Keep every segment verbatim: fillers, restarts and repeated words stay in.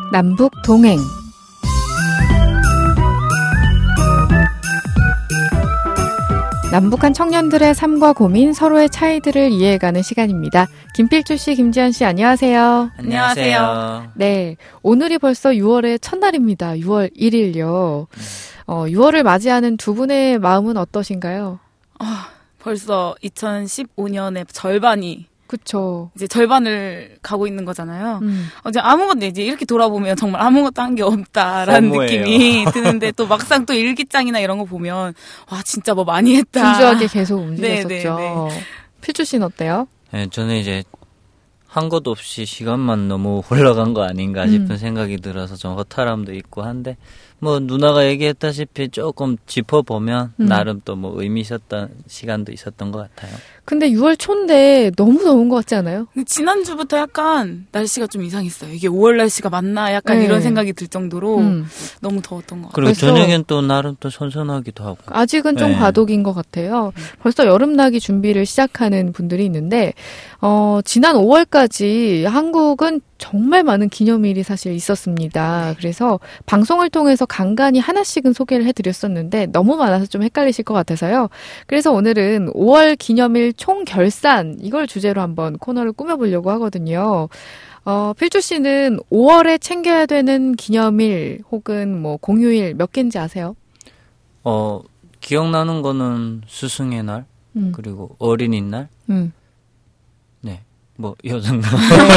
남북 동행. 남북한 청년들의 삶과 고민, 서로의 차이들을 이해해가는 시간입니다. 김필주 씨, 김지연 씨, 안녕하세요. 안녕하세요. 네, 오늘이 벌써 유월의 첫날입니다. 유월 일일요. 어, 유월을 맞이하는 두 분의 마음은 어떠신가요? 아, 벌써 이천십오 년의 절반이 그쵸. 이제 절반을 가고 있는 거잖아요. 음. 이제 아무것도 이제 이렇게 돌아보면 정말 아무것도 한 게 없다라는 허무해요. 느낌이 드는데 또 막상 또 일기장이나 이런 거 보면 와 진짜 뭐 많이 했다. 분주하게 계속 움직였었죠. 네, 네, 네. 필주 씨는 어때요? 네, 저는 이제 한 것 없이 시간만 너무 흘러간 거 아닌가 싶은 음. 생각이 들어서 좀 허탈함도 있고 한데 뭐 누나가 얘기했다시피 조금 짚어보면 음. 나름 또 뭐 의미 있었던 시간도 있었던 것 같아요. 근데 유월 초인데 너무 더운 것 같지 않아요? 근데 지난주부터 약간 날씨가 좀 이상했어요. 이게 오월 날씨가 맞나 약간 네. 이런 생각이 들 정도로 음. 너무 더웠던 것 같아요. 그리고 벌써- 저녁엔 또 나름 또 선선하기도 하고. 아직은 좀 네. 과도기인 것 같아요. 벌써 여름나기 준비를 시작하는 분들이 있는데 어, 지난 오월까지 한국은 정말 많은 기념일이 사실 있었습니다. 그래서 방송을 통해서 간간히 하나씩은 소개를 해드렸었는데 너무 많아서 좀 헷갈리실 것 같아서요. 그래서 오늘은 오월 기념일 총결산 이걸 주제로 한번 코너를 꾸며보려고 하거든요. 어, 필주 씨는 오월에 챙겨야 되는 기념일 혹은 뭐 공휴일 몇 개인지 아세요? 어, 기억나는 거는 스승의 날, 음. 그리고 어린이날, 음. 네, 뭐, 이 정도.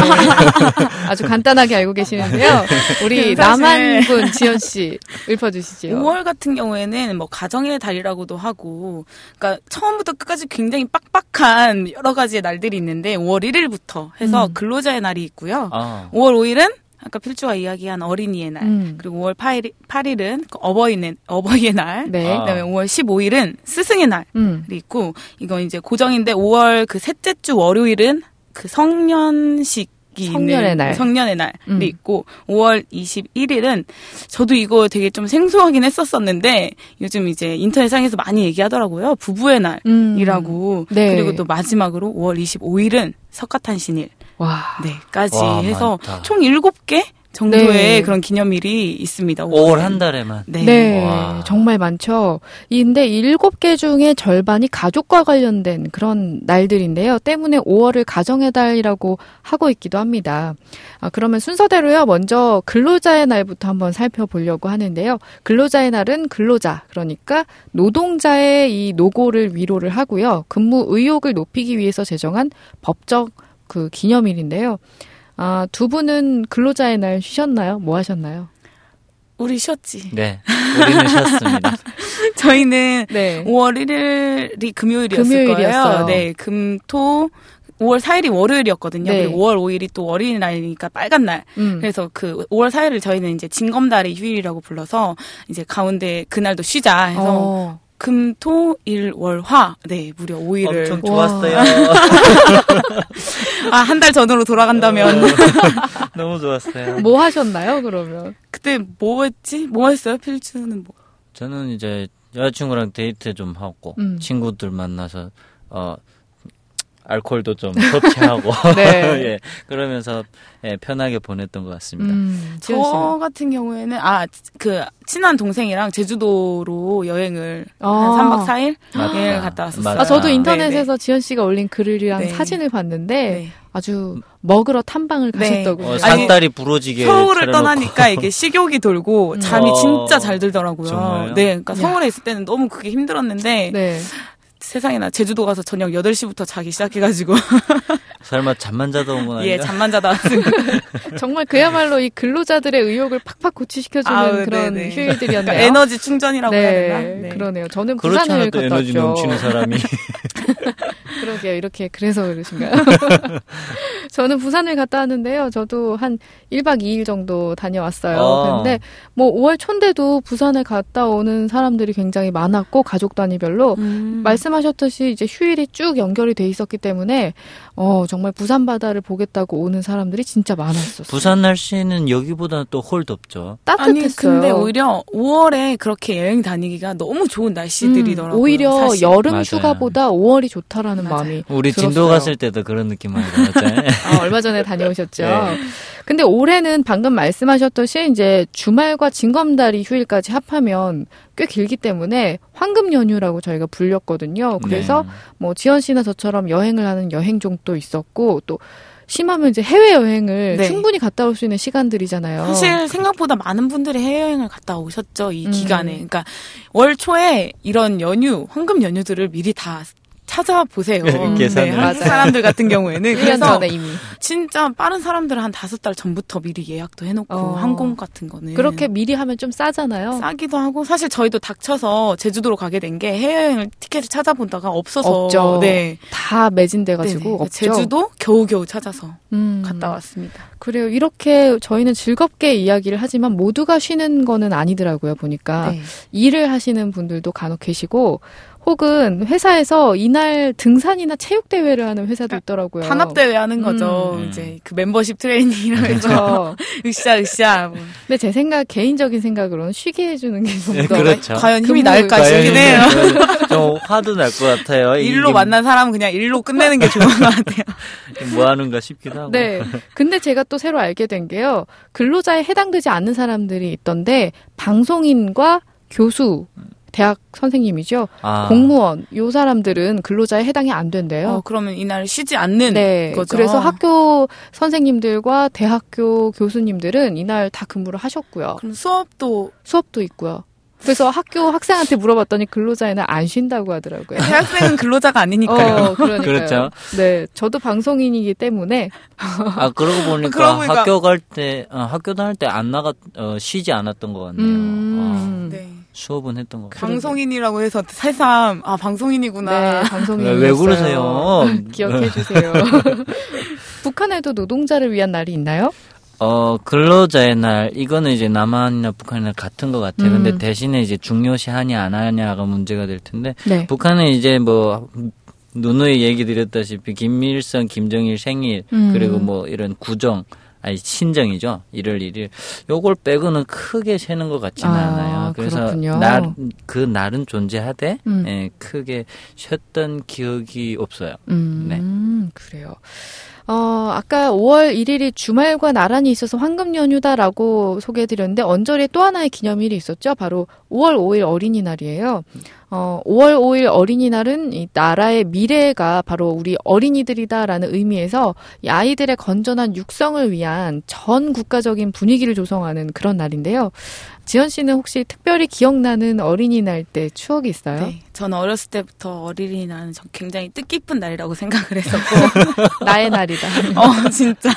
아주 간단하게 알고 계시는데요. 우리 사실- 남한군 지연 씨 읊어주시죠. 오월 같은 경우에는 뭐 가정의 달이라고도 하고, 그러니까 처음부터 끝까지 굉장히 빡빡한 여러 가지의 날들이 있는데 오월 일일부터 해서 음. 근로자의 날이 있고요. 아, 오월 오일은 아까 필주가 이야기한 어린이의 날, 음. 그리고 오월 팔일, 팔일은 어버이의, 어버이의 날, 네. 아. 그다음에 오월 십오일은 스승의 날이 음. 있고, 이건 이제 고정인데 오월 그 셋째 주 월요일은 그 성년식 성년의 날. 성년의 날이 음. 있고 오월 이십일일은 저도 이거 되게 좀 생소하긴 했었었는데 요즘 이제 인터넷상에서 많이 얘기하더라고요. 부부의 날이라고. 음. 네. 그리고 또 마지막으로 오월 이십오일은 석가탄신일. 와. 네까지 와, 해서 많다. 총 일곱 개 정도의 네. 그런 기념일이 있습니다. 오월 한 달에만. 네. 네, 와. 정말 많죠. 이 근데 일곱 개 중에 절반이 가족과 관련된 그런 날들인데요. 때문에 오월을 가정의 달이라고 하고 있기도 합니다. 아, 그러면 순서대로요. 먼저 근로자의 날부터 한번 살펴보려고 하는데요. 근로자의 날은 근로자, 그러니까 노동자의 이 노고를 위로를 하고요. 근무 의욕을 높이기 위해서 제정한 법적 그 기념일인데요. 아, 두 분은 근로자의 날 쉬셨나요? 뭐 하셨나요? 우리 쉬었지. 네, 우리는 쉬었습니다. 저희는 네. 오월 일일이 금요일이었을 금요일이었어요. 거예요. 네, 금, 토, 오월 사일이 월요일이었거든요. 네. 그리고 오월 오일이 또 어린이날이니까 빨간 날. 음. 그래서 그 오월 사일을 저희는 이제 징검다리 휴일이라고 불러서 이제 가운데 그날도 쉬자 해서 어. 금, 토, 일, 월, 화. 네, 무려 오 일을. 엄청 와. 좋았어요. 아, 한 달 전으로 돌아간다면. 너무 좋았어요. 뭐 하셨나요, 그러면? 그때 뭐 했지? 뭐 했어요? 필주는 뭐. 저는 이제 여자친구랑 데이트 좀 하고 음. 친구들 만나서 어 알코올도 좀 섭취하고 네. 예 그러면서 예, 편하게 보냈던 것 같습니다. 음, 저 지연 씨는? 같은 경우에는, 아, 그, 친한 동생이랑 제주도로 여행을 아. 한 삼 박 사 일 맞다. 여행을 갔다 왔었어요. 맞다. 아, 저도 아, 인터넷에서 지연 씨가 올린 글이랑 네. 사진을 봤는데 네. 아주 먹으러 탐방을 네. 가셨더군요. 어, 아니, 산딸이 부러지게 서울을 차려놓고. 떠나니까 이게 식욕이 돌고 음. 잠이 어, 진짜 잘 들더라고요. 정말요? 네, 그러니까 야. 서울에 있을 때는 너무 그게 힘들었는데 네. 세상에나 제주도 가서 저녁 여덟 시부터 자기 시작해가지고 설마 잠만 자다 온 건 아니야? 예 잠만 자다 왔습니다. 정말 그야말로 이 근로자들의 의욕을 팍팍 고취시켜주는 아우, 그런 네네. 휴일들이었네요. 그러니까 에너지 충전이라고 해야 네, 되나? 네. 그러네요. 저는 그렇지 부산을 않아도 갔다 에너지 왔죠. 넘치는 사람이 그러게요. 이렇게 그래서 그러신가요? 저는 부산을 갔다 왔는데요. 저도 한 일 박 이 일 정도 다녀왔어요. 어. 근데 뭐 오월 초인데도 부산에 갔다 오는 사람들이 굉장히 많았고 가족 단위별로 음. 말씀하셨듯이 이제 휴일이 쭉 연결이 돼 있었기 때문에 어 정말 부산 바다를 보겠다고 오는 사람들이 진짜 많았었어요. 부산 날씨는 여기보다 또 홀 덥죠. 따뜻했어요. 아니 근데 오히려 오월에 그렇게 여행 다니기가 너무 좋은 날씨들이더라고요. 음, 오히려 사실. 여름 맞아요. 휴가보다 오월이 좋다라는 맞아요. 마음이 우리 들었어요. 진도 갔을 때도 그런 느낌 많이 받았잖아요. 아, 얼마 전에 다녀오셨죠. 네. 근데 올해는 방금 말씀하셨듯이 이제 주말과 징검다리 휴일까지 합하면 꽤 길기 때문에 황금 연휴라고 저희가 불렸거든요. 그래서 네. 뭐 지연 씨나 저처럼 여행을 하는 여행종도 있었고 또 심하면 이제 해외여행을 네. 충분히 갔다 올 수 있는 시간들이잖아요. 사실 생각보다 많은 분들이 해외여행을 갔다 오셨죠. 이 음. 기간에. 그러니까 월 초에 이런 연휴, 황금 연휴들을 미리 다 찾아보세요. 네, 한국 사람들 같은 경우에는. 일 년 전에 이미. 진짜 빠른 사람들은 한 다섯 달 전부터 미리 예약도 해놓고 어. 항공 같은 거는. 그렇게 미리 하면 좀 싸잖아요. 싸기도 하고 사실 저희도 닥쳐서 제주도로 가게 된 게 해외여행 티켓을 찾아보다가 없어서. 없죠. 네. 다 매진돼가지고 없죠. 제주도 겨우겨우 찾아서 음. 갔다 왔습니다. 그래요. 이렇게 저희는 즐겁게 이야기를 하지만 모두가 쉬는 거는 아니더라고요. 보니까 네. 일을 하시는 분들도 간혹 계시고 혹은 회사에서 이날 등산이나 체육대회를 하는 회사도 있더라고요. 단합대회 하는 거죠. 음. 이제 그 멤버십 트레이닝이라고 해서 으쌰 으쌰. 근데 제 생각, 개인적인 생각으로는 쉬게 해주는 게 좀 더. 네, 그렇죠. 과연 힘이 날까 싶긴 해요. 좀 화도 날 것 같아요. 일로 만난 사람은 그냥 일로 끝내는 게 좋은 것 같아요. 뭐 하는가 싶기도 하고. 네. 근데 제가 또 새로 알게 된 게요. 근로자에 해당되지 않는 사람들이 있던데 방송인과 교수, 대학 선생님이죠. 아. 공무원, 요 사람들은 근로자에 해당이 안 된대요. 어, 그러면 이날 쉬지 않는 네, 거죠. 그래서 학교 선생님들과 대학교 교수님들은 이날 다 근무를 하셨고요. 그럼 수업도 수업도 있고요. 그래서 학교 학생한테 물어봤더니 근로자에는 안 쉰다고 하더라고요. 대학생은 근로자가 아니니까요. 어, 그러니까요. 그렇죠. 네, 저도 방송인이기 때문에. 아, 그러고 보니까 그러고 보니까... 학교 갈 때, 어, 학교 다닐 때 안 나가, 어, 쉬지 않았던 것 같네요. 음... 아, 네. 수업은 했던 것 같아요. 방송인이라고 해서 새삼 아 방송인이구나. 네, 방송인이었어요. 왜 그러세요? 기억해 주세요. 북한에도 노동자를 위한 날이 있나요? 어, 근로자의 날, 이거는 이제 남한이나 북한이나 같은 것 같아요. 음. 근데 대신에 이제 중요시 하냐, 안 하냐가 문제가 될 텐데, 네. 북한은 이제 뭐, 누누이 얘기 드렸다시피, 김일성, 김정일 생일, 음. 그리고 뭐 이런 구정, 아니, 친정이죠. 일월 일일. 요걸 빼고는 크게 세는 것 같지는 아, 않아요. 그래서 그렇군요. 날, 그 날은 존재하되, 음. 예, 크게 쉬었던 기억이 없어요. 음, 네. 그래요. 어, 아까 오월 일일이 주말과 나란히 있어서 황금 연휴다라고 소개해드렸는데 언저리에 또 하나의 기념일이 있었죠. 바로 오월 오일 어린이날이에요. 어, 오월 오일 어린이날은 이 나라의 미래가 바로 우리 어린이들이다라는 의미에서 이 아이들의 건전한 육성을 위한 전 국가적인 분위기를 조성하는 그런 날인데요. 지연 씨는 혹시 특별히 기억나는 어린이날 때 추억이 있어요? 네, 저는 어렸을 때부터 어린이날은 굉장히 뜻깊은 날이라고 생각을 했었고 나의 날이다. 어, 진짜.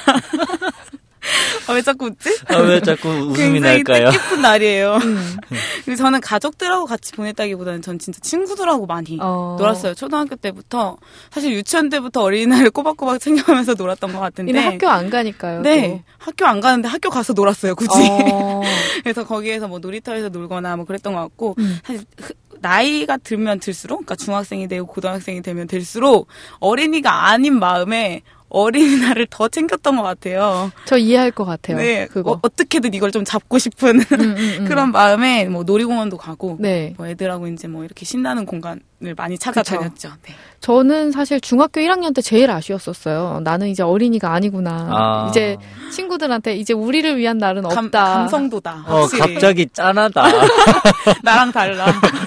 아, 왜 자꾸 웃지? 아, 왜 자꾸 웃음이 날까요? 굉장히 뜻깊은 날이에요. 음. 그리고 저는 가족들하고 같이 보냈다기보다는 전 진짜 친구들하고 많이 어. 놀았어요. 초등학교 때부터. 사실 유치원 때부터 어린이날을 꼬박꼬박 챙겨가면서 놀았던 것 같은데. 이미 학교 안 가니까요. 네. 또. 학교 안 가는데 학교 가서 놀았어요, 굳이. 어. 그래서 거기에서 뭐 놀이터에서 놀거나 뭐 그랬던 것 같고. 음. 사실 나이가 들면 들수록, 그러니까 중학생이 되고 고등학생이 되면 될수록 어린이가 아닌 마음에 어린이날을 더 챙겼던 것 같아요. 저 이해할 것 같아요. 네, 그거. 어, 어떻게든 이걸 좀 잡고 싶은 음, 음, 음. 그런 마음에 뭐 놀이공원도 가고, 네. 뭐 애들하고 이제 뭐 이렇게 신나는 공간을 많이 찾아다녔죠. 네. 저는 사실 중학교 일 학년 때 제일 아쉬웠었어요. 나는 이제 어린이가 아니구나. 아. 이제 친구들한테 이제 우리를 위한 날은 감, 없다. 감성도다. 어, 확실히. 갑자기 짠하다. 나랑 달라.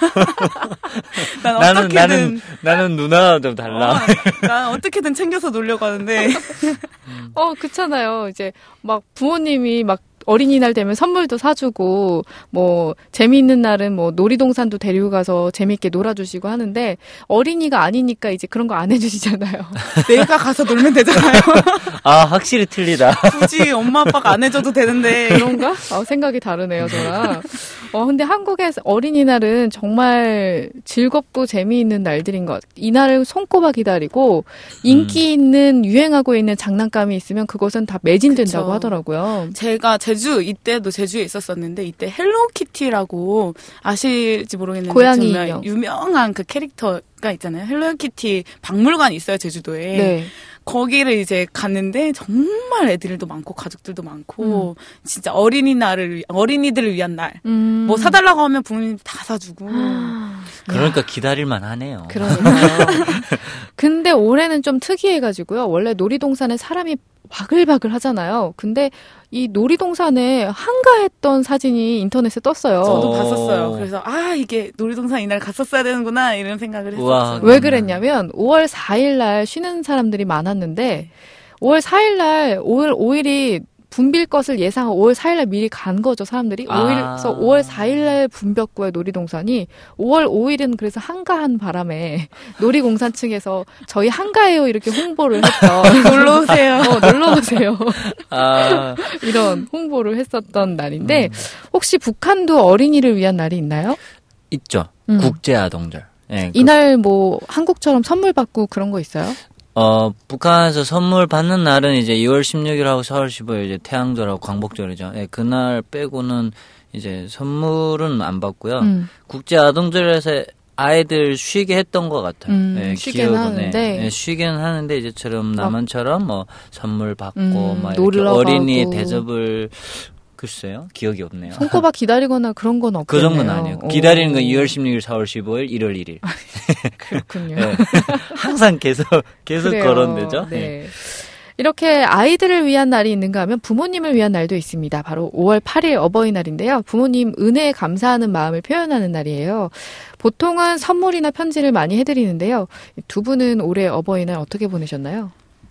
난 나는 어떻게든, 나는 나는 누나가 좀 달라. 어, 난 어떻게든 챙겨서 놀려고 하는데. 어, 그렇잖아요. 이제 막 부모님이 막 어린이날 되면 선물도 사주고 뭐 재미있는 날은 뭐 놀이동산도 데리고 가서 재미있게 놀아주시고 하는데 어린이가 아니니까 이제 그런 거 안 해주시잖아요. 내가 가서 놀면 되잖아요. 아, 확실히 틀리다. 굳이 엄마 아빠가 안 해줘도 되는데. 그런가? 어, 생각이 다르네요, 저랑. 어, 근데 한국에서 어린이날은 정말 즐겁고 재미있는 날들인 것. 이 날을 손꼽아 기다리고 인기 있는 유행하고 있는 장난감이 있으면 그것은 다 매진된다고 그쵸. 하더라고요. 제가 제주 이때도 제주에 있었었는데 이때 헬로키티라고 아실지 모르겠는데 고양이 정말 유명한 그 캐릭터가 있잖아요. 헬로키티 박물관이 있어요, 제주도에. 네. 거기를 이제 갔는데 정말 애들도 많고 가족들도 많고 음. 진짜 어린이날을 어린이들을 위한 날. 음. 뭐 사달라고 하면 부모님 다 사주고. 그러니까 기다릴만 하네요. 그러니까요. 근데 올해는 좀 특이해가지고요. 원래 놀이동산에 사람이 바글바글 하잖아요. 근데 이 놀이동산에 한가했던 사진이 인터넷에 떴어요. 저도 봤었어요. 그래서 아 이게 놀이동산 이날 갔었어야 되는구나 이런 생각을 했었어요. 우와, 왜 그랬냐면 오월 사일 날 쉬는 사람들이 많았는데 오월 사일 날 오월 오일이 붐빌 것을 예상하고 오월 사일 날 미리 간 거죠, 사람들이. 아. 오일에서 오월 사일 날 붐볐고요, 놀이동산이. 오월 오일은 그래서 한가한 바람에 놀이공산 측에서 저희 한가해요 이렇게 홍보를 했던. 놀러 오세요. 어, 놀러 오세요. 아. 이런 홍보를 했었던 날인데 음. 혹시 북한도 어린이를 위한 날이 있나요? 있죠. 음. 국제아동절. 네, 이날 뭐 한국처럼 선물 받고 그런 거 있어요? 어, 북한에서 선물 받는 날은 이제 이월 십육일하고 사월 십오일 이제 태양절하고 광복절이죠. 예, 그날 빼고는 이제 선물은 안 받고요. 음. 국제아동절에서 아이들 쉬게 했던 것 같아요. 음, 예, 쉬게는 하는데. 예, 쉬게는 하는데 이제처럼 남한처럼 뭐 선물 받고 음, 막 이렇게 어린이 가고. 대접을 글쎄요. 기억이 없네요. 손꼽아 기다리거나 그런 건 없겠네요. 그 정도는 아니에요. 오. 기다리는 건 이월 십육일, 사월 십오일, 일월 일일. 그렇군요. 네. 항상 계속 계속 거론되죠. 네. 네. 이렇게 아이들을 위한 날이 있는가 하면 부모님을 위한 날도 있습니다. 바로 오월 팔일 어버이날인데요. 부모님 은혜에 감사하는 마음을 표현하는 날이에요. 보통은 선물이나 편지를 많이 해드리는데요. 두 분은 올해 어버이날 어떻게 보내셨나요?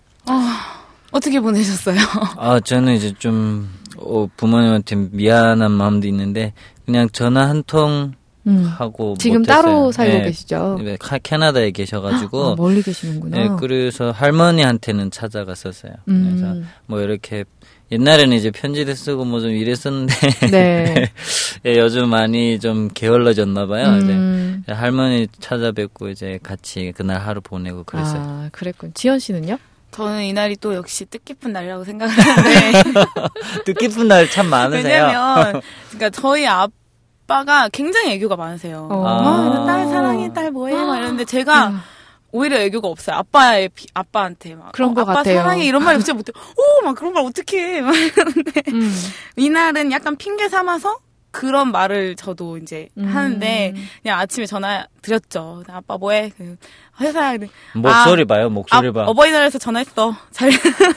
아, 어떻게 보내셨어요? 아, 저는 이제 좀 어, 부모님한테 미안한 마음도 있는데 그냥 전화 한 통 음. 하고 지금 못했어요. 따로 살고 네, 계시죠? 네, 캐나다에 계셔가지고 아, 멀리 계시는구나. 네, 그래서 할머니한테는 찾아갔었어요. 음. 그래서 뭐 이렇게 옛날에는 이제 편지도 쓰고 뭐 좀 이랬었는데 네. 네, 요즘 많이 좀 게을러졌나 봐요. 음. 이제 할머니 찾아뵙고 이제 같이 그날 하루 보내고 그랬어요. 아, 그랬군. 지연 씨는요? 저는 이날이 또 역시 뜻깊은 날이라고 생각하는데 뜻깊은 날 참 많으세요. 왜냐면 그러니까 저희 아빠가 굉장히 애교가 많으세요. 어. 아, 딸 사랑해, 딸 뭐해 막 이러는데 제가 음. 오히려 애교가 없어요. 아빠의 아빠한테 막 그런 거 아빠 같아요. 사랑해 이런 말 진짜 못해. 오, 막 그런 말 어떻게 해? 막 이러는데 음. 이날은 약간 핑계 삼아서 그런 말을 저도 이제 음. 하는데 그냥 아침에 전화 드렸죠. 아빠 뭐해? 그 회사에 목소리 아, 봐요. 목소리 아, 봐. 어버이날에서 전화했어. 잘.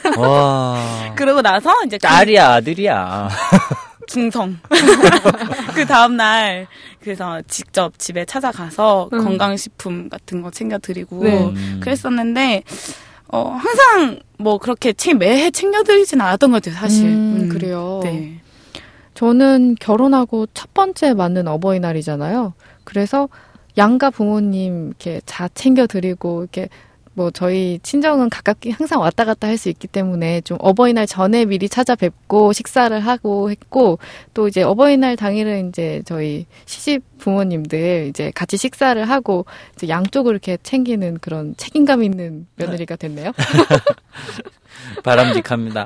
와. 그러고 나서 이제 딸이야 아들이야. 중성. 그 다음 날 그래서 직접 집에 찾아가서 음. 건강식품 같은 거 챙겨드리고 네. 그랬었는데 어 항상 뭐 그렇게 매해 챙겨드리진 않았던 것 같아요. 사실. 음, 음. 그래요. 네. 저는 결혼하고 첫 번째 맞는 어버이날이잖아요. 그래서 양가 부모님 이렇게 다 챙겨드리고 이렇게 뭐 저희 친정은 가깝게 항상 왔다 갔다 할 수 있기 때문에 좀 어버이날 전에 미리 찾아뵙고 식사를 하고 했고 또 이제 어버이날 당일은 이제 저희 시집 부모님들 이제 같이 식사를 하고 이제 양쪽을 이렇게 챙기는 그런 책임감 있는 며느리가 됐네요. 바람직합니다.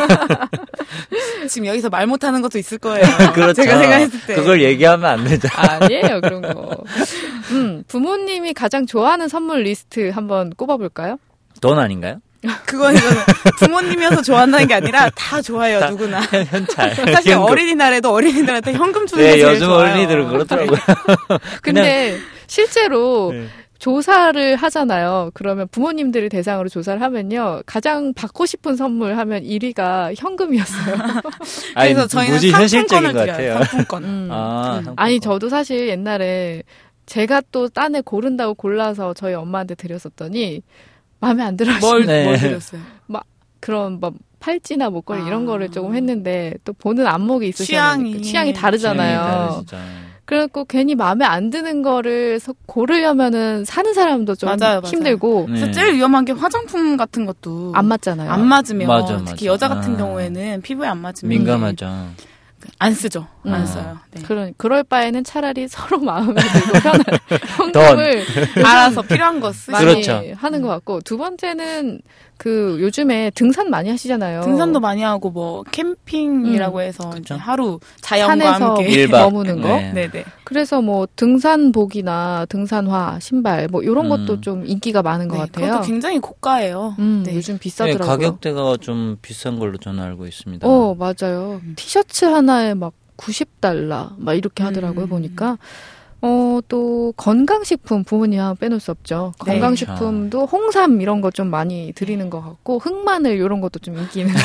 지금 여기서 말 못하는 것도 있을 거예요. 그렇죠. 제가 생각했을 때. 그걸 얘기하면 안 되죠. 아니에요, 그런 거. 음, 부모님이 가장 좋아하는 선물 리스트 한번 꼽아볼까요? 돈 아닌가요? 그거는 부모님이어서 좋아한다는 게 아니라 다 좋아해요, 다 누구나. 현찰. 사실 현금. 어린이날에도 어린이들한테 현금 주는 게 네, 제일 요즘 좋아요. 어린이들은 그렇더라고요. 근데 실제로 네. 조사를 하잖아요. 그러면 부모님들을 대상으로 조사를 하면요. 가장 받고 싶은 선물 하면 일 위가 현금이었어요. 그래서 아니, 저희는 무지 현실적인 것 드려요, 같아요. 상품권. 음. 아, 상품권. 아니 저도 사실 옛날에 제가 또 딴 애 고른다고 골라서 저희 엄마한테 드렸었더니 마음에 안 들어 하시는 뭘, 네. 뭘 드렸어요? 막 그런 막 팔찌나 목걸이 아. 이런 거를 조금 했는데 또 보는 안목이 있으시니까 취향이. 취향이 다르잖아요. 취향이 그래갖고 괜히 마음에 안 드는 거를 고르려면은 사는 사람도 좀 맞아요, 힘들고. 맞아요. 그래서 제일 위험한 게 화장품 같은 것도 안 맞잖아요. 안 맞으면 맞아, 특히 맞아. 여자 같은 아. 경우에는 피부에 안 맞으면 민감하죠. 안 쓰죠. 음. 안 써요. 네. 그런 그럴 바에는 차라리 서로 마음에 들고 편한 현금을 알아서 필요한 거 쓰. 많이 그렇죠. 하는 것 같고 두 번째는 그 요즘에 등산 많이 하시잖아요. 등산도 많이 하고 뭐 캠핑이라고 음. 해서 이제 하루 자연과 산에서 함께 일 박 머무는 거. 네. 네네. 그래서 뭐 등산복이나 등산화, 신발 뭐 이런 음. 것도 좀 인기가 많은 것 네, 같아요. 그것도 굉장히 고가예요. 음, 네. 요즘 비싸더라고요. 네, 가격대가 좀 비싼 걸로 저는 알고 있습니다. 어, 맞아요. 음. 티셔츠 하나에 막 구십 달러 막 이렇게 하더라고요. 음. 보니까. 어, 또 건강식품 부모님 하나 빼놓을 수 없죠. 네. 건강식품도 홍삼 이런 거 좀 많이 드리는 것 같고 흑마늘 이런 것도 좀 인기 있는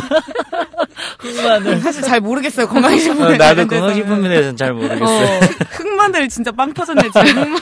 흑마늘 사실 잘 모르겠어요. 건강식품 어, 나도 건강식품에 대해서는 잘 모르겠어요. 어, 흑마늘 진짜 빵 터졌네 지금.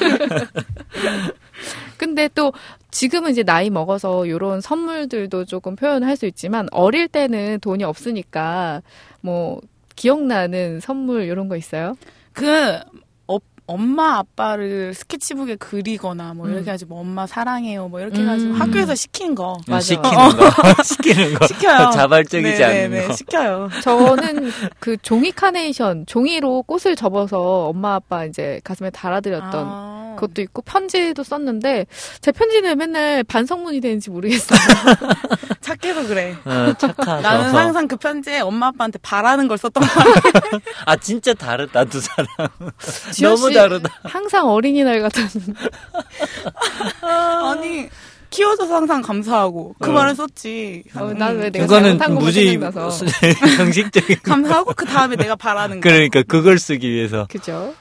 근데 또 지금은 이제 나이 먹어서 이런 선물들도 조금 표현할 수 있지만 어릴 때는 돈이 없으니까 뭐 기억나는 선물 이런 거 있어요? 그 엄마 아빠를 스케치북에 그리거나 뭐 이렇게 해가지고 뭐 엄마 사랑해요 뭐 이렇게 해가지고 음. 학교에서 시킨 거 맞아. 시키는 거 시키는 거 시켜요. 자발적이지 네네네. 않은 거 시켜요. 저는 그 종이 카네이션 종이로 꽃을 접어서 엄마 아빠 이제 가슴에 달아드렸던 아. 그것도 있고 편지도 썼는데 제 편지는 맨날 반성문이 되는지 모르겠어요. 착해서 그래. 어, 착하서. 나는 항상 그 편지에 엄마 아빠한테 바라는 걸 썼던 거 같아. 아 진짜 다르다 두 사람. 너무 다르다. 항상 어린이날 같은. 아니 키워줘서 항상 감사하고 그 어. 말을 썼지. 어, 난 왜 내가 그거는 잘못한 무지 것만 생각나서. 형식적인. 감사하고 그 다음에 내가 바라는 거. 그러니까 그걸 쓰기 위해서. 그죠.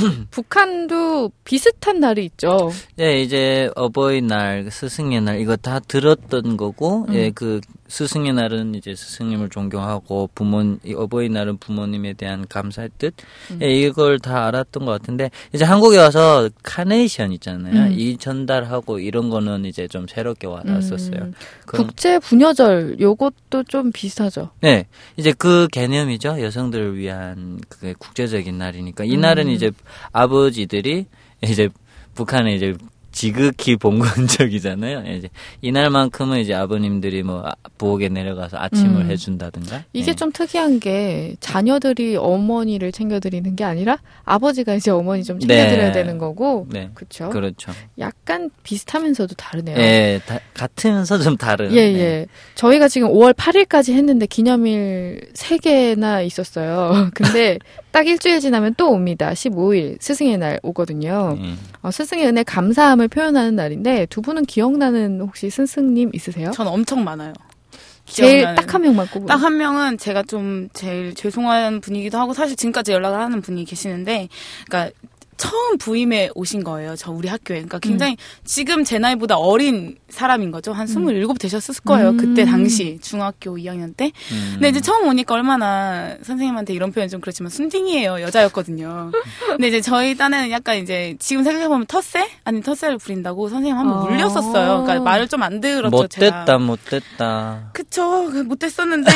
북한도 비슷한 날이 있죠. 네, 이제 어버이날, 스승의 날 이거 다 들었던 거고, 음. 예, 그 스승의 날은 이제 스승님을 존경하고 부모 어버이날은 부모님에 대한 감사의 뜻, 음. 예, 이걸 다 알았던 것 같은데 이제 한국에 와서 카네이션 있잖아요. 음. 이 전달하고 이런 거는 이제 좀 새롭게 와닿았었어요. 음. 국제 부녀절 요것도 좀 비슷하죠. 네, 이제 그 개념이죠. 여성들을 위한 그게 국제적인 날이니까 이 날은 음. 이제 아버지들이 이제 북한에 이제 지극히 봉건적이잖아요. 이제 이날만큼은 이제 아버님들이 뭐 부엌에 내려가서 아침을 음. 해준다든가. 이게 네. 좀 특이한 게 자녀들이 어머니를 챙겨드리는 게 아니라 아버지가 이제 어머니 좀 챙겨드려야 네. 되는 거고. 네. 그렇죠. 그렇죠. 약간 비슷하면서도 다르네요. 네, 다, 같으면서 좀 다른. 예, 네. 예. 저희가 지금 오월 팔일까지 했는데 기념일 세 개나 있었어요. 근데 딱 일주일 지나면 또 옵니다. 십오일 스승의 날 오거든요. 음. 어, 스승의 은혜 감사함을 표현하는 날인데 두 분은 기억나는 혹시 스승님 있으세요? 전 엄청 많아요. 제일 딱 한 명만 꼽으면. 딱 한 명은 제가 좀 제일 죄송한 분이기도 하고 사실 지금까지 연락을 하는 분이 계시는데 그러니까 처음 부임에 오신 거예요. 저 우리 학교에. 그러니까 굉장히 음. 지금 제 나이보다 어린 사람인 거죠. 한 스물일곱 되셨을 거예요. 음. 그때 당시 중학교 이 학년 때. 음. 근데 이제 처음 오니까 얼마나 선생님한테 이런 표현 좀 그렇지만 순딩이에요. 여자였거든요. 근데 이제 저희 딴에는 약간 이제 지금 생각해보면 터세? 아니 터세를 부린다고 선생님 한번 아. 물렸었어요. 그러니까 말을 좀 안 들었죠. 못됐다 제가. 못됐다. 그쵸. 못됐었는데.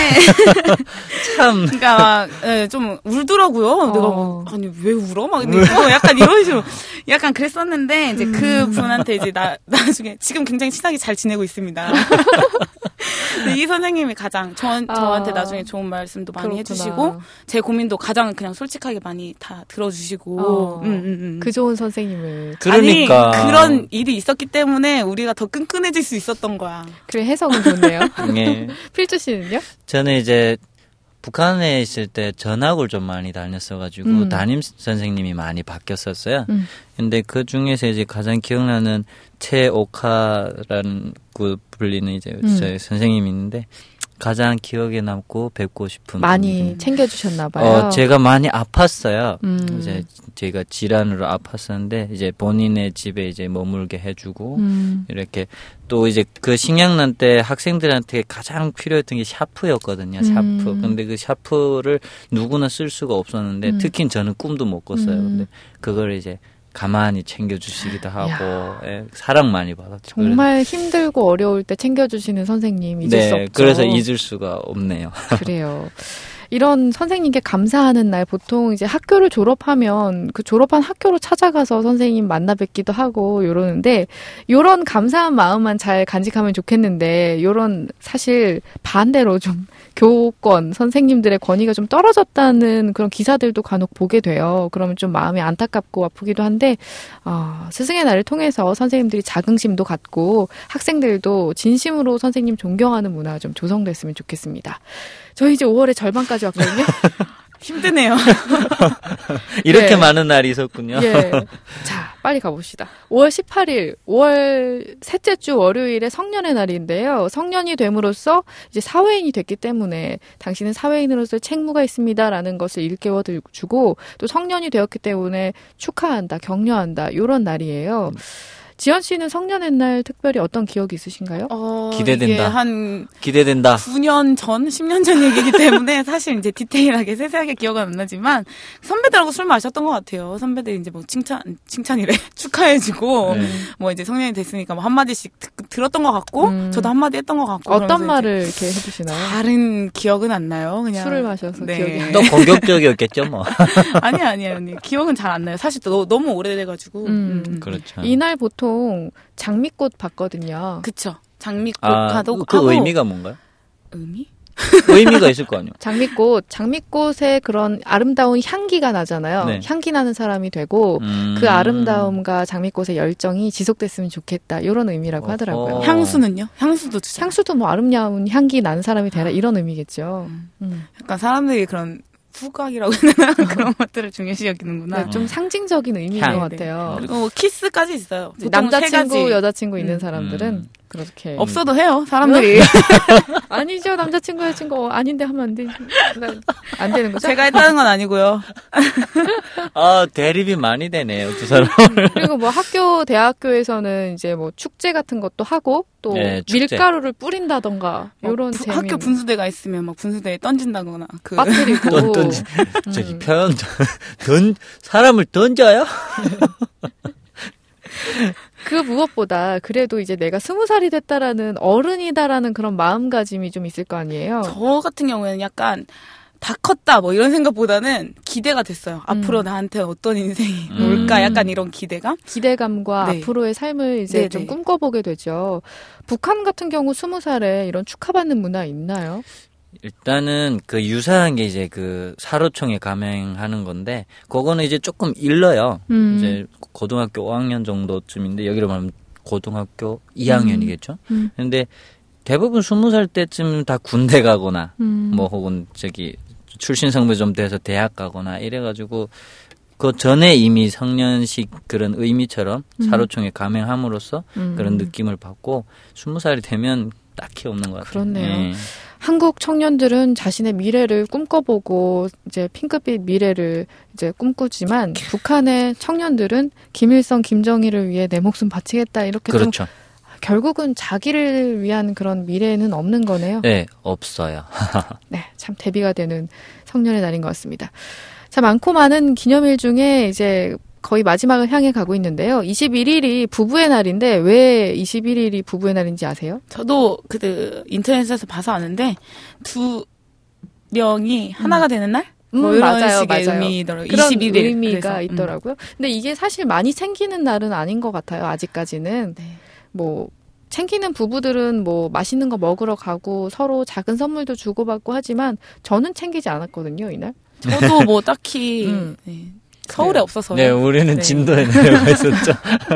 참. 그러니까 막, 네, 좀 울더라고요. 어. 내가 뭐, 아니 왜 울어? 막 근데 그거 약간 이런 식으로 약간 그랬었는데 이제 그 분한테 이제 나 나중에 지금 굉장히 친하게 잘 지내고 있습니다. 이 선생님이 가장 저, 저한테 나중에 좋은 말씀도 많이 그렇구나. 해주시고 제 고민도 가장 그냥 솔직하게 많이 다 들어주시고 어, 음, 음, 음. 그 좋은 선생님을 그러니까 아니, 그런 일이 있었기 때문에 우리가 더 끈끈해질 수 있었던 거야. 그래 해석은 좋네요. 네. 필주 씨는요? 저는 이제 북한에 있을 때 전학을 좀 많이 다녔어가지고 음. 담임 선생님이 많이 바뀌었었어요. 음. 근데 그 중에서 이제 가장 기억나는 최옥하라는 그 불리는 이제 음. 저희 선생님이 있는데 가장 기억에 남고 뵙고 싶은 많이 분이. 챙겨주셨나 봐요. 어, 제가 많이 아팠어요. 음. 이제 제가 질환으로 아팠었는데 이제 본인의 집에 이제 머물게 해주고 음. 이렇게 또 이제 그 식량난 때 학생들한테 가장 필요했던 게 샤프였거든요. 샤프. 음. 근데 그 샤프를 누구나 쓸 수가 없었는데 음. 특히 저는 꿈도 못 꿨어요. 음. 근데 그걸 이제 가만히 챙겨주시기도 하고 예, 사랑 많이 받았죠. 정말 그래서. 힘들고 어려울 때 챙겨주시는 선생님 잊을 네, 수 없죠. 그래서 잊을 수가 없네요. 그래요. 이런 선생님께 감사하는 날 보통 이제 학교를 졸업하면 그 졸업한 학교로 찾아가서 선생님 만나 뵙기도 하고 이러는데 이런 감사한 마음만 잘 간직하면 좋겠는데 이런 사실 반대로 좀 교권, 선생님들의 권위가 좀 떨어졌다는 그런 기사들도 간혹 보게 돼요. 그러면 좀 마음이 안타깝고 아프기도 한데 어, 스승의 날을 통해서 선생님들이 자긍심도 갖고 학생들도 진심으로 선생님 존경하는 문화가 좀 조성됐으면 좋겠습니다. 저희 이제 오월의 절반까지 왔거든요. 힘드네요. 이렇게 네. 많은 날이 있었군요. 예. 자, 빨리 가봅시다. 오월 십팔일, 오월 셋째 주 월요일에 성년의 날인데요. 성년이 됨으로써 이제 사회인이 됐기 때문에 당신은 사회인으로서의 책무가 있습니다라는 것을 일깨워 주고 또 성년이 되었기 때문에 축하한다, 격려한다 이런 날이에요. 지연 씨는 성년의 날 특별히 어떤 기억이 있으신가요? 어, 기대된다. 이게 한 기대된다. 구 년 전, 십 년 전 얘기이기 때문에 사실 이제 디테일하게 세세하게 기억은 안 나지만 선배들하고 술 마셨던 것 같아요. 선배들이 이제 뭐 칭찬, 칭찬이래. 축하해주고 네. 뭐 이제 성년이 됐으니까 뭐 한마디씩 드, 들었던 것 같고 음. 저도 한마디 했던 것 같고 어떤 말을 이렇게 해주시나요? 다른 기억은 안 나요. 그냥 술을 마셔서 네. 기억이 안 너 공격적이었겠죠, 뭐. 아니 아니에요, 언니. 기억은 잘 안 나요. 사실 또 너무 오래돼가지고. 음. 음. 그렇죠. 이날 보통 장미꽃 봤거든요. 그쵸. 장미꽃 아, 가도 그 하고 의미가 뭔가요? 의미? 의미가 있을 거 아니에요. 장미꽃, 장미꽃에 그런 아름다운 향기가 나잖아요. 네. 향기 나는 사람이 되고 음. 그 아름다움과 장미꽃의 열정이 지속됐으면 좋겠다. 이런 의미라고 어허. 하더라고요. 어. 향수는요? 향수도 주잖아요. 향수도 뭐 아름다운 향기 나는 사람이 되라 이런 의미겠죠. 음. 약간 사람들이 그런 후각이라고 해야 되나? 그런 것들을 중요시 여기는구나. 네, 좀 상징적인 의미인 향. 것 같아요. 그리고 뭐 키스까지 있어요. 보통 세 남자친구, 가지. 여자친구 있는 음. 사람들은 음. 그렇게 없어도 해요, 사람들이. 아니죠. 남자친구, 여자친구 아닌데 하면 안 되지. 안 되는 거죠? 제가 했다는 건 아니고요. 아, 대립이 많이 되네요, 두 사람. 그리고 뭐 학교, 대학교에서는 이제 뭐 축제 같은 것도 하고 또 네, 축제. 밀가루를 뿌린다던가 이런 어, 부- 재미. 학교 분수대가 있으면 막 분수대에 던진다거나. 그 빠뜨리고. 던, 던지, 저기 음. 표현, 던, 사람을 던져요? 그 무엇보다 그래도 이제 내가 스무 살이 됐다라는 어른이다라는 그런 마음가짐이 좀 있을 거 아니에요. 저 같은 경우에는 약간 다 컸다 뭐 이런 생각보다는 기대가 됐어요. 음. 앞으로 나한테 어떤 인생이 음. 올까 약간 이런 기대감? 기대감과 네. 앞으로의 삶을 이제 네네. 좀 꿈꿔보게 되죠. 북한 같은 경우 스무 살에 이런 축하받는 문화 있나요? 일단은 그 유사한 게 이제 그 사로총에 감행하는 건데, 그거는 이제 조금 일러요. 음. 이제 고등학교 오 학년 정도쯤인데, 여기로 말하면 고등학교 이 학년이겠죠? 음. 근데 대부분 스무 살 때쯤 다 군대 가거나, 음. 뭐 혹은 저기 출신 성배 좀 돼서 대학 가거나 이래가지고, 그 전에 이미 성년식 그런 의미처럼 음. 사로총에 감행함으로써 음. 그런 느낌을 받고, 스무 살이 되면 딱히 없는 것 같아요. 그렇네요. 예. 한국 청년들은 자신의 미래를 꿈꿔보고 이제 핑크빛 미래를 이제 꿈꾸지만 북한의 청년들은 김일성, 김정일을 위해 내 목숨 바치겠다 이렇게 좀 그렇죠. 결국은 자기를 위한 그런 미래는 없는 거네요. 네, 없어요. 네, 참 대비가 되는 성년의 날인 것 같습니다. 자, 많고 많은 기념일 중에 이제 거의 마지막을 향해 가고 있는데요. 이십일일이 부부의 날인데 왜 이십일일이 부부의 날인지 아세요? 저도 그 인터넷에서 봐서 아는데 두 명이 하나가 되는 날? 뭐 음, 이런 맞아요, 식의 맞아요. 의미더라고요. 그런 이십일 일. 의미가 그래서, 음. 있더라고요. 근데 이게 사실 많이 챙기는 날은 아닌 것 같아요. 아직까지는. 네. 뭐 챙기는 부부들은 뭐 맛있는 거 먹으러 가고 서로 작은 선물도 주고받고 하지만 저는 챙기지 않았거든요, 이날. 저도 뭐 딱히 음. 네. 서울에 그래요. 없어서. 네, 우리는 네. 진도에 내려가 있었죠.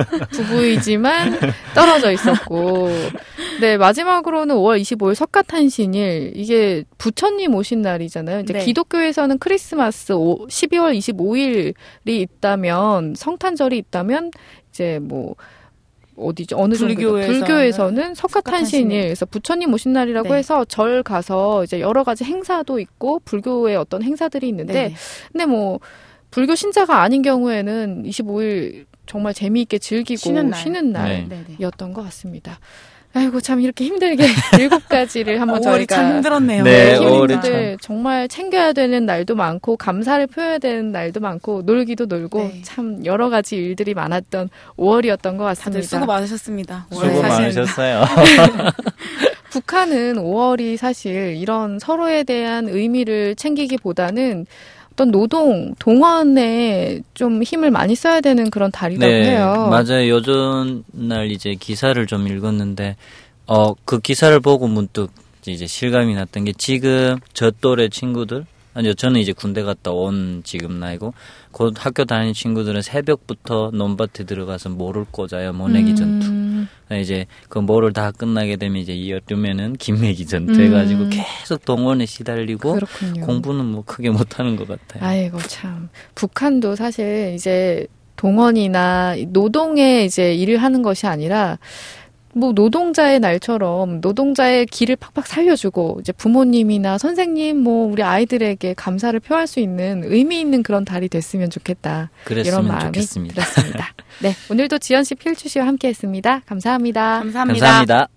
부부이지만 떨어져 있었고. 네, 마지막으로는 오월 이십오일 석가탄신일. 이게 부처님 오신 날이잖아요. 이제 네. 기독교에서는 크리스마스 오, 십이월 이십오일이 있다면 성탄절이 있다면 이제 뭐 어디죠? 어느 정도 불교에서는 불교에서는 석가탄신일. 그래서 부처님 오신 날이라고 네. 해서 절 가서 이제 여러 가지 행사도 있고 불교의 어떤 행사들이 있는데 네. 근데 뭐 불교 신자가 아닌 경우에는 이십오일 정말 재미있게 즐기고 쉬는 날. 쉬는 네. 날이었던 것 같습니다. 아이고 참 이렇게 힘들게 일곱 가지를 한번 오월이 저희가 참 힘들었네요. 네, 네, 오월이 힘들 정말 챙겨야 되는 날도 많고 감사를 표해야 되는 날도 많고 놀기도 놀고 네. 참 여러 가지 일들이 많았던 오월이었던 것 다들 같습니다. 수고 많으셨습니다. 수고 사실- 많으셨어요. 북한은 오월이 사실 이런 서로에 대한 의미를 챙기기보다는 어떤 노동, 동원에 좀 힘을 많이 써야 되는 그런 달이라고 네, 해요. 맞아요. 요즘 날 이제 기사를 좀 읽었는데, 어, 그 기사를 보고 문득 이제 실감이 났던 게 지금 저 또래 친구들, 아니요, 저는 이제 군대 갔다 온 지금 나이고, 곧 학교 다니는 친구들은 새벽부터 논밭에 들어가서 모를 꽂아요. 모내기 음. 전투. 이제 그 모를 다 끝나게 되면 이제 여름에는 김매기 전투 음. 해가지고 계속 동원에 시달리고 그렇군요. 공부는 뭐 크게 못하는 것 같아요. 아이고 참. 북한도 사실 이제 동원이나 노동에 이제 일을 하는 것이 아니라 뭐 노동자의 날처럼 노동자의 길을 팍팍 살려주고 이제 부모님이나 선생님 뭐 우리 아이들에게 감사를 표할 수 있는 의미 있는 그런 달이 됐으면 좋겠다. 이런 마음이 좋겠습니다. 들었습니다. 네, 오늘도 지연 씨, 필주 씨와 함께했습니다. 감사합니다. 감사합니다. 감사합니다.